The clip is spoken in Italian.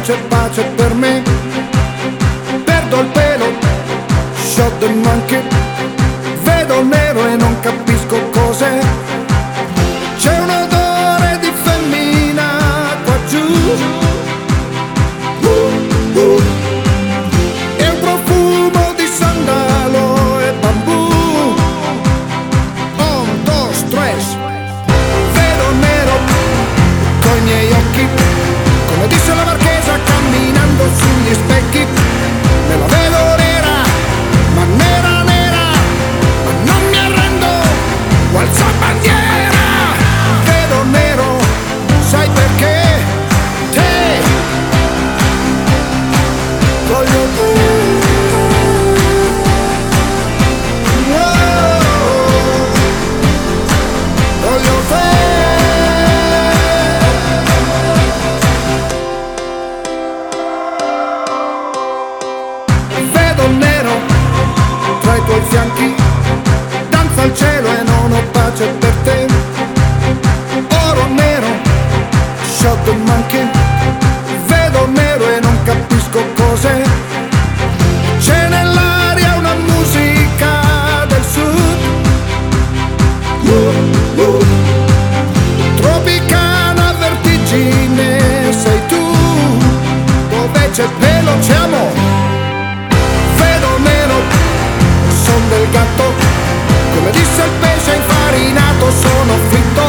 c'è pace per me. Perdo il pelo, shot the monkey. Vedo nero e non capisco cos'è. C'è un odore di femmina qua giù. E un profumo di sandalo e bambù. Un, dos, tres. Vedo nero con i miei occhi, come disse la marchesa camminando sugli specchi. Me la vedo nera, ma nera nera, ma non mi arrendo, alzo bandiera. Vedo nero, sai perché? Te voglio te. Voglio te. Vedo nero tra i tuoi fianchi, danza al cielo e non ho pace per te. Oro nero, shot the monkey. Vedo nero e non capisco cos'è. C'è nell'aria una musica del sud. Tropicana vertigine sei tu. Dove c'è pelo c'è amore. Vedo nero, son del gatto, come disse il pesce infarinato, sono fritto.